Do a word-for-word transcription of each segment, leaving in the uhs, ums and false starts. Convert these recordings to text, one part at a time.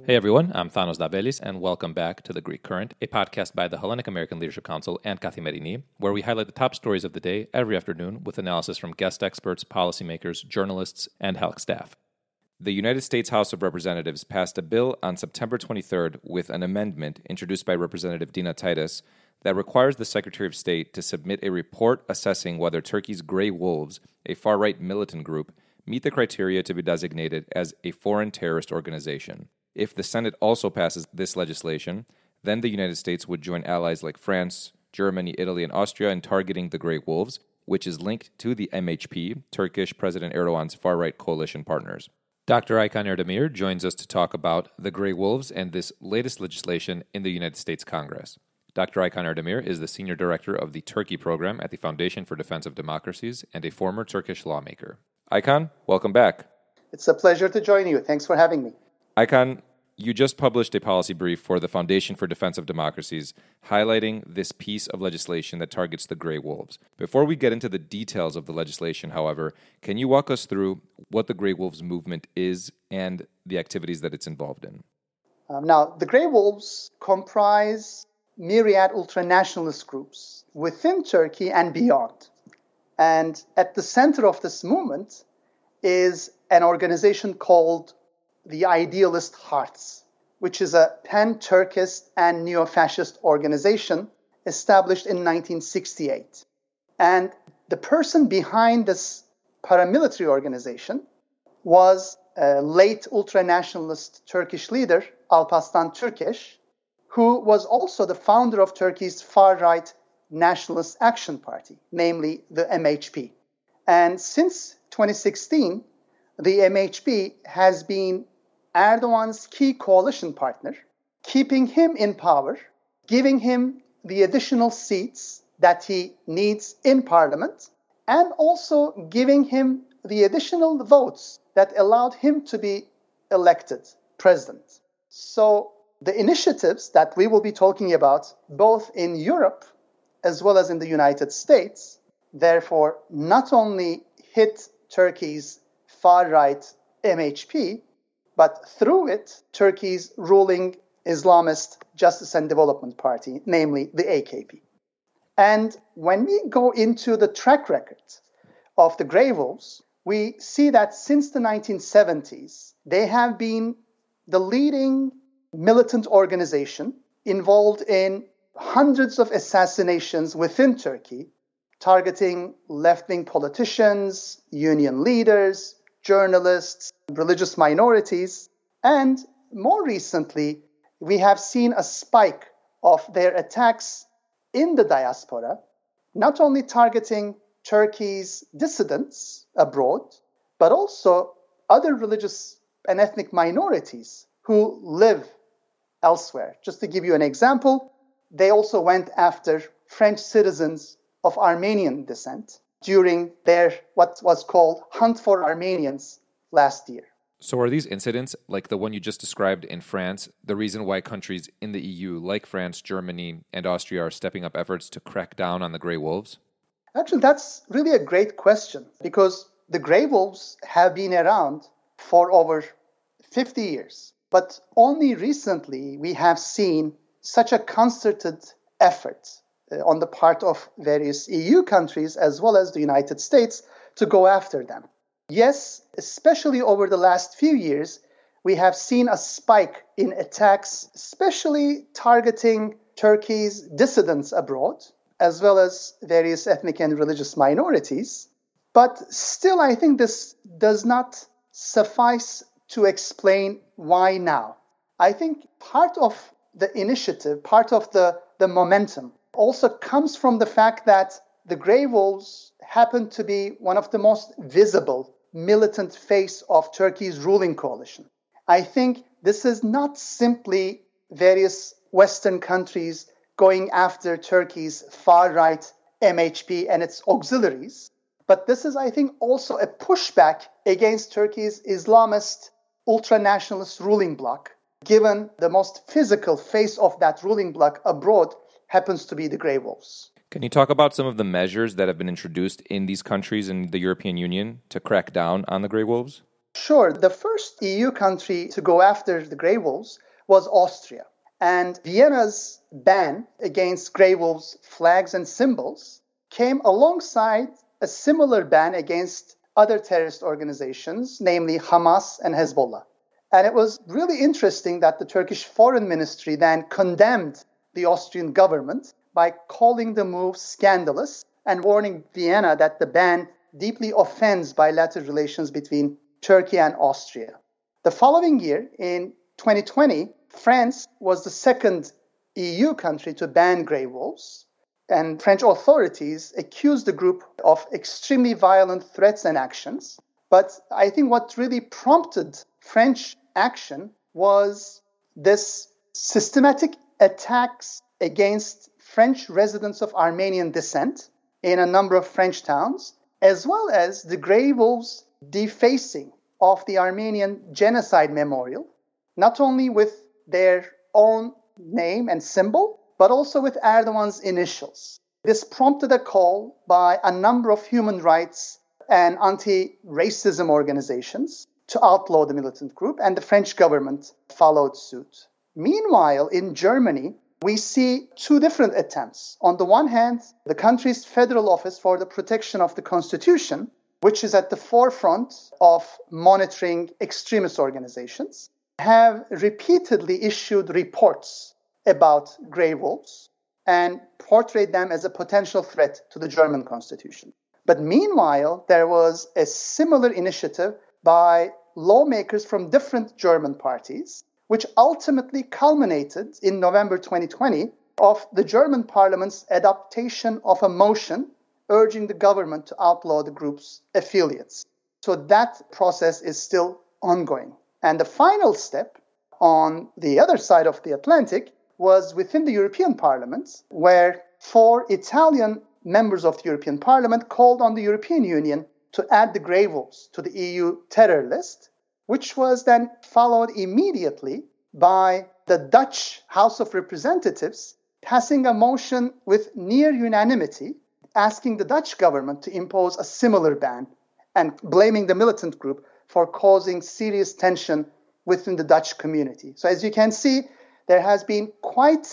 Hey everyone, I'm Thanos Davelis, and welcome back to The Greek Current, a podcast by the Hellenic American Leadership Council and Kathimerini, where we highlight the top stories of the day every afternoon with analysis from guest experts, policymakers, journalists, and H E L C staff. The United States House of Representatives passed a bill on September twenty-third with an amendment introduced by Representative Dina Titus that requires the Secretary of State to submit a report assessing whether Turkey's Grey Wolves, a far-right militant group, meet the criteria to be designated as a foreign terrorist organization. If the Senate also passes this legislation, then the United States would join allies like France, Germany, Italy, and Austria in targeting the Grey Wolves, which is linked to the M H P, Turkish President Erdogan's far-right coalition partners. Doctor Aykan Erdemir joins us to talk about the Grey Wolves and this latest legislation in the United States Congress. Doctor Aykan Erdemir is the Senior Director of the Turkey Program at the Foundation for Defense of Democracies and a former Turkish lawmaker. Aykan, welcome back. It's a pleasure to join you. Thanks for having me. Aykan, you just published a policy brief for the Foundation for Defense of Democracies highlighting this piece of legislation that targets the Grey Wolves. Before we get into the details of the legislation, however, can you walk us through what the Grey Wolves movement is and the activities that it's involved in? Um, now, the Grey Wolves comprise myriad ultranationalist groups within Turkey and beyond. And at the center of this movement is an organization called the Idealist Hearts, which is a pan-Turkist and neo-fascist organization established in nineteen sixty-eight. And the person behind this paramilitary organization was a late ultranationalist Turkish leader, Alparslan Türkeş, who was also the founder of Turkey's far-right Nationalist Action Party, namely the M H P. And since twenty sixteen, the M H P has been Erdogan's key coalition partner, keeping him in power, giving him the additional seats that he needs in parliament, and also giving him the additional votes that allowed him to be elected president. So the initiatives that we will be talking about, both in Europe as well as in the United States, therefore not only hit Turkey's far-right M H P, but through it, Turkey's ruling Islamist Justice and Development Party, namely the A K P. And when we go into the track record of the Grey Wolves, we see that since the nineteen seventies, they have been the leading militant organization involved in hundreds of assassinations within Turkey, targeting left-wing politicians, union leaders, journalists, religious minorities, and more recently, we have seen a spike of their attacks in the diaspora, not only targeting Turkey's dissidents abroad, but also other religious and ethnic minorities who live elsewhere. Just to give you an example, they also went after French citizens of Armenian descent during their, what was called, Hunt for Armenians last year. So are these incidents, like the one you just described in France, the reason why countries in the E U, like France, Germany, and Austria, are stepping up efforts to crack down on the Grey Wolves? Actually, that's really a great question, because the Grey Wolves have been around for over fifty years. But only recently we have seen such a concerted effort on the part of various E U countries as well as the United States to go after them. Yes, especially over the last few years, we have seen a spike in attacks, especially targeting Turkey's dissidents abroad, as well as various ethnic and religious minorities. But still, I think this does not suffice to explain why now. I think part of the initiative, part of the, the momentum, also comes from the fact that the Grey Wolves happen to be one of the most visible militant face of Turkey's ruling coalition. I think this is not simply various Western countries going after Turkey's far-right M H P and its auxiliaries, but this is, I think, also a pushback against Turkey's Islamist ultranationalist ruling bloc, given the most physical face of that ruling bloc abroad happens to be the Grey Wolves. Can you talk about some of the measures that have been introduced in these countries in the European Union to crack down on the Grey Wolves? Sure. The first E U country to go after the grey wolves was Austria. And Vienna's ban against grey wolves' flags and symbols came alongside a similar ban against other terrorist organizations, namely Hamas and Hezbollah. And it was really interesting that the Turkish Foreign Ministry then condemned the Austrian government by calling the move scandalous and warning Vienna that the ban deeply offends bilateral relations between Turkey and Austria. The following year, in twenty twenty, France was the second E U country to ban grey wolves, and French authorities accused the group of extremely violent threats and actions. But I think what really prompted French action was this systematic attacks against French residents of Armenian descent in a number of French towns, as well as the grey wolves' defacing of the Armenian genocide memorial, not only with their own name and symbol, but also with Erdogan's initials. This prompted a call by a number of human rights and anti-racism organizations to outlaw the militant group, and the French government followed suit. Meanwhile, in Germany, we see two different attempts. On the one hand, the country's Federal Office for the Protection of the Constitution, which is at the forefront of monitoring extremist organizations, have repeatedly issued reports about grey wolves and portrayed them as a potential threat to the German constitution. But meanwhile, there was a similar initiative by lawmakers from different German parties, which ultimately culminated in November twenty twenty of the German parliament's adoption of a motion urging the government to outlaw the group's affiliates. So that process is still ongoing. And the final step on the other side of the Atlantic was within the European Parliament, where four Italian members of the European Parliament called on the European Union to add the grey wolves to the E U terror list, which was then followed immediately by the Dutch House of Representatives passing a motion with near unanimity asking the Dutch government to impose a similar ban and blaming the militant group for causing serious tension within the Dutch community. So as you can see, there has been quite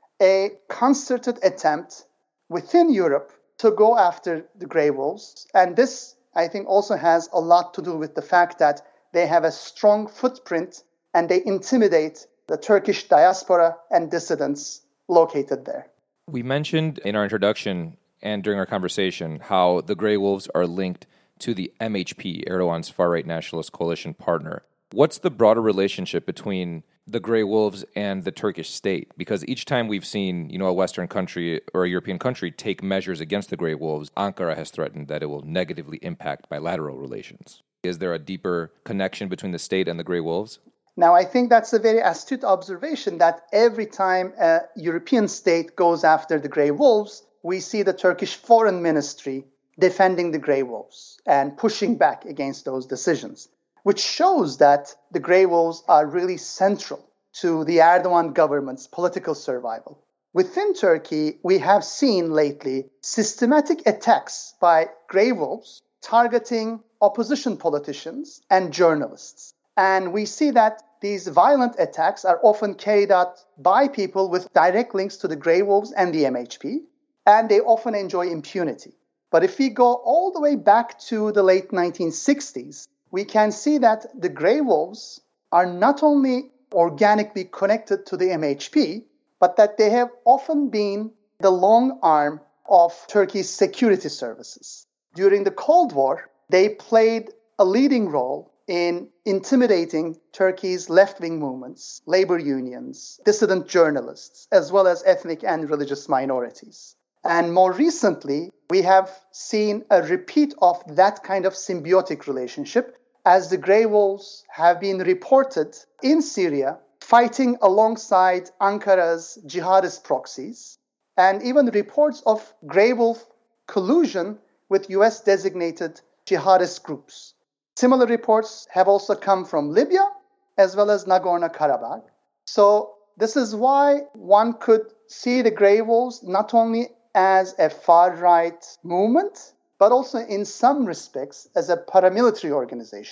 a concerted attempt within Europe to go after the grey wolves. And this, I think, also has a lot to do with the fact that they have a strong footprint and they intimidate the Turkish diaspora and dissidents located there. We mentioned in our introduction and during our conversation how the grey wolves are linked to the M H P, Erdogan's far-right nationalist coalition partner. What's the broader relationship between the grey wolves and the Turkish state? Because each time we've seen, you know, a Western country or a European country take measures against the grey wolves, Ankara has threatened that it will negatively impact bilateral relations. Is there a deeper connection between the state and the grey wolves? Now, I think that's a very astute observation that every time a European state goes after the grey wolves, we see the Turkish Foreign Ministry defending the grey wolves and pushing back against those decisions, which shows that the grey wolves are really central to the Erdogan government's political survival. Within Turkey, we have seen lately systematic attacks by grey wolves targeting opposition politicians and journalists. And we see that these violent attacks are often carried out by people with direct links to the grey wolves and the M H P, and they often enjoy impunity. But if we go all the way back to the late nineteen sixties, we can see that the grey wolves are not only organically connected to the M H P, but that they have often been the long arm of Turkey's security services. During the Cold War, they played a leading role in intimidating Turkey's left-wing movements, labor unions, dissident journalists, as well as ethnic and religious minorities. And more recently, we have seen a repeat of that kind of symbiotic relationship as the grey wolves have been reported in Syria fighting alongside Ankara's jihadist proxies, and even reports of grey wolf collusion with U S-designated jihadist groups. Similar reports have also come from Libya as well as Nagorno-Karabakh. So this is why one could see the grey wolves not only as a far-right movement, but also in some respects as a paramilitary organization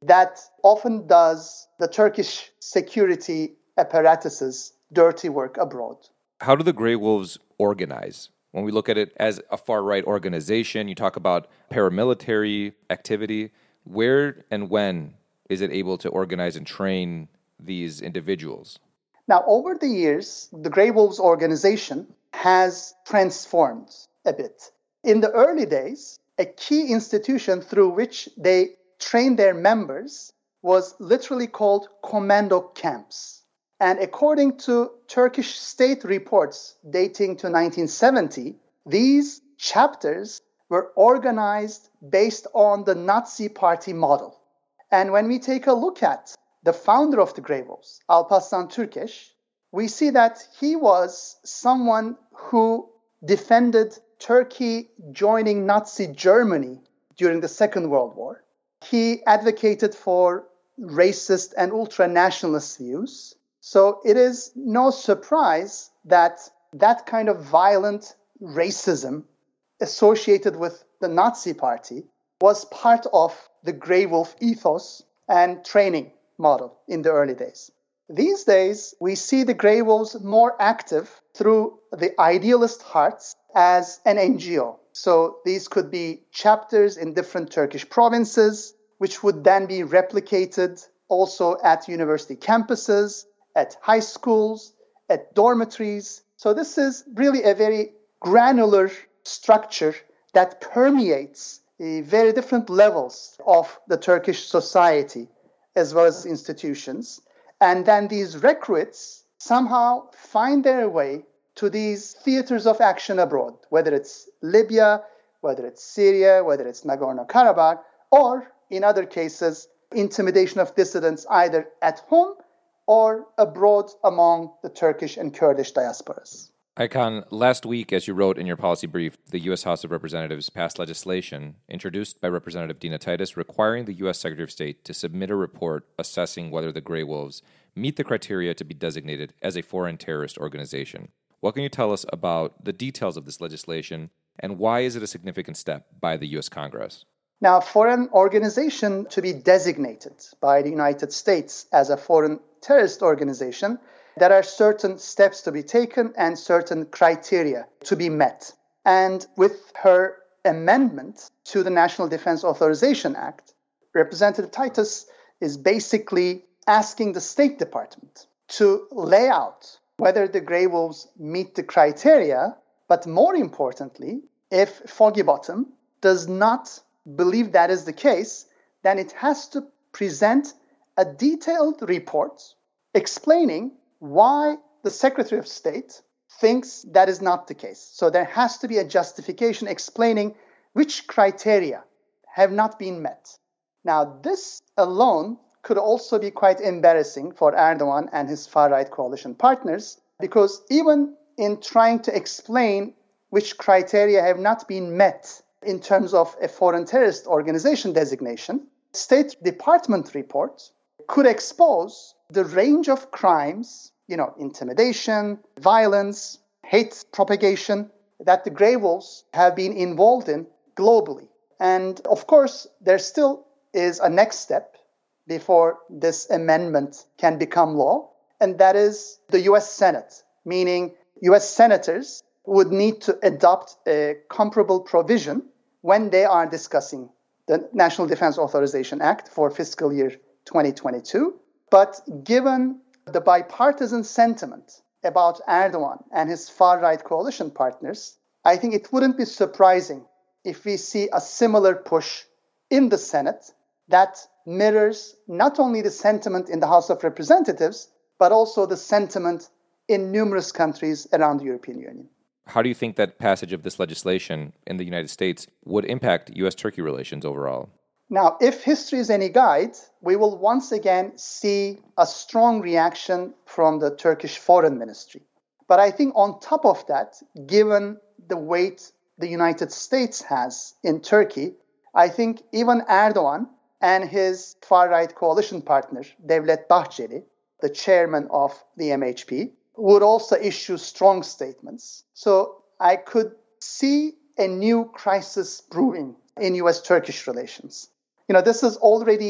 that often does the Turkish security apparatuses dirty work abroad. How do the Grey Wolves organize? When we look at it as a far-right organization, you talk about paramilitary activity. Where and when is it able to organize and train these individuals? Now, over the years, the Grey Wolves organization has transformed a bit. In the early days, a key institution through which they trained their members was literally called commando camps. And according to Turkish state reports dating to nineteen seventy, these chapters were organized based on the Nazi Party model. And when we take a look at the founder of the Grey Wolves, Alparslan Türkeş, we see that he was someone who defended Turkey joining Nazi Germany during the Second World War. He advocated for racist and ultra-nationalist views. So it is no surprise that that kind of violent racism associated with the Nazi Party was part of the Grey Wolf ethos and training model in the early days. These days, we see the Grey Wolves more active through the Idealist Hearts as an N G O. So these could be chapters in different Turkish provinces, which would then be replicated also at university campuses, at high schools, at dormitories. So this is really a very granular structure that permeates the very different levels of the Turkish society as well as institutions. And then these recruits somehow find their way to these theaters of action abroad, whether it's Libya, whether it's Syria, whether it's Nagorno-Karabakh, or in other cases, intimidation of dissidents either at home or abroad among the Turkish and Kurdish diasporas. Aykan, last week, as you wrote in your policy brief, the U S House of Representatives passed legislation introduced by Representative Dina Titus requiring the U S Secretary of State to submit a report assessing whether the Grey Wolves meet the criteria to be designated as a foreign terrorist organization. What can you tell us about the details of this legislation, and why is it a significant step by the U S Congress? Now, for an organization to be designated by the United States as a foreign terrorist organization, there are certain steps to be taken and certain criteria to be met. And with her amendment to the National Defense Authorization Act, Representative Titus is basically asking the State Department to lay out whether the Grey Wolves meet the criteria, but more importantly, if Foggy Bottom does not believe that is the case, then it has to present a detailed report explaining why the Secretary of State thinks that is not the case. So there has to be a justification explaining which criteria have not been met. Now, this alone could also be quite embarrassing for Erdogan and his far-right coalition partners, because even in trying to explain which criteria have not been met in terms of a foreign terrorist organization designation, State Department report could expose the range of crimes, you know, intimidation, violence, hate propagation that the Grey Wolves have been involved in globally. And of course, there still is a next step before this amendment can become law, and that is the U S Senate, meaning U S senators would need to adopt a comparable provision when they are discussing the National Defense Authorization Act for fiscal year twenty twenty-two. But given the bipartisan sentiment about Erdogan and his far-right coalition partners, I think it wouldn't be surprising if we see a similar push in the Senate that mirrors not only the sentiment in the House of Representatives, but also the sentiment in numerous countries around the European Union. How do you think that passage of this legislation in the United States would impact U S Turkey relations overall? Now, if history is any guide, we will once again see a strong reaction from the Turkish Foreign Ministry. But I think on top of that, given the weight the United States has in Turkey, I think even Erdogan and his far-right coalition partner, Devlet Bahçeli, the chairman of the M H P, would also issue strong statements. So I could see a new crisis brewing in U S Turkish relations. You know, this is already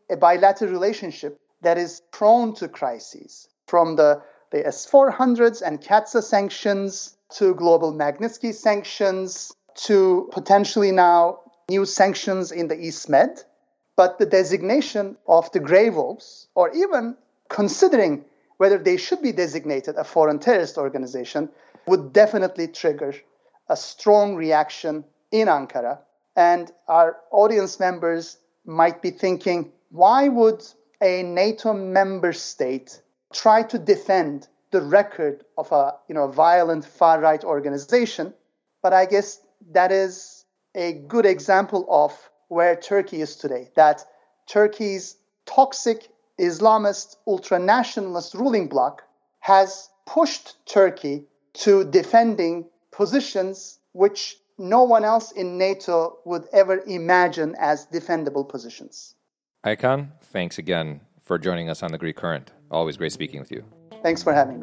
a bilateral relationship that is prone to crises, from the, the S four hundreds and CAATSA sanctions to global Magnitsky sanctions to potentially now new sanctions in the East Med. But the designation of the Grey Wolves, or even considering whether they should be designated a foreign terrorist organization, would definitely trigger a strong reaction in Ankara. And our audience members might be thinking, why would a NATO member state try to defend the record of a you know, violent far-right organization? But I guess that is a good example of where Turkey is today, that Turkey's toxic Islamist ultranationalist ruling bloc has pushed Turkey to defending positions which no one else in NATO would ever imagine as defendable positions. Aykan, thanks again for joining us on The Greek Current. Always great speaking with you. Thanks for having me.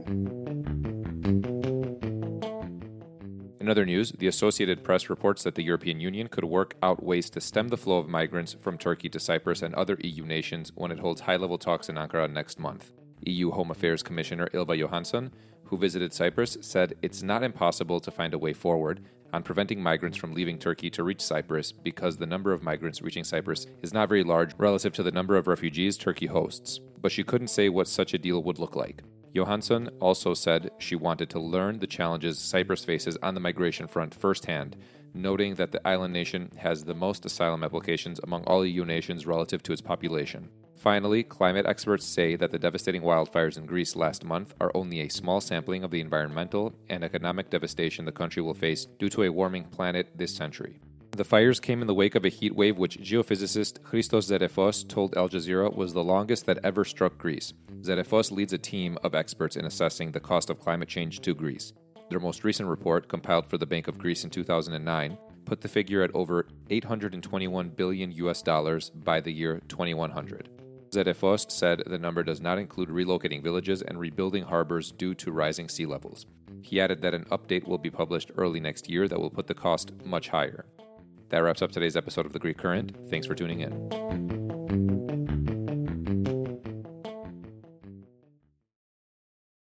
In other news, the Associated Press reports that the European Union could work out ways to stem the flow of migrants from Turkey to Cyprus and other E U nations when it holds high-level talks in Ankara next month. E U Home Affairs Commissioner Ylva Johansson, who visited Cyprus, said it's not impossible to find a way forward on preventing migrants from leaving Turkey to reach Cyprus because the number of migrants reaching Cyprus is not very large relative to the number of refugees Turkey hosts. But she couldn't say what such a deal would look like. Johansson also said she wanted to learn the challenges Cyprus faces on the migration front firsthand, noting that the island nation has the most asylum applications among all E U nations relative to its population. Finally, climate experts say that the devastating wildfires in Greece last month are only a small sampling of the environmental and economic devastation the country will face due to a warming planet this century. The fires came in the wake of a heat wave which geophysicist Christos Zerefos told Al Jazeera was the longest that ever struck Greece. Zerefos leads a team of experts in assessing the cost of climate change to Greece. Their most recent report, compiled for the Bank of Greece in two thousand nine, put the figure at over eight hundred twenty-one billion U S dollars by the year twenty-one hundred. Zerefos said the number does not include relocating villages and rebuilding harbors due to rising sea levels. He added that an update will be published early next year that will put the cost much higher. That wraps up today's episode of The Greek Current. Thanks for tuning in.